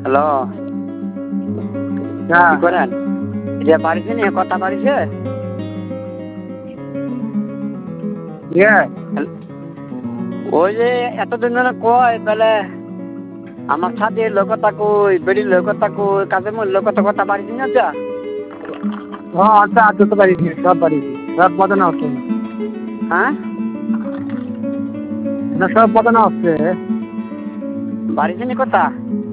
Hello, হ্যাঁ কি করেন? যে বাড়িতে নিয়ে কথা বাড়িছে। ইয়ে ওই যে এতদিন ধরে কয় তাহলে আমার সাথে লোকতা কই বেড়ির লোকতা কই কাজে মোর লোকতা কথা বাড়িছি না যা। হ্যাঁ আচ্ছা আচ্ছা তো পারিছি সব পারিছি সব পদানো হচ্ছে হ্যাঁ না সব পদানো হচ্ছে বাড়িছে নি কথা।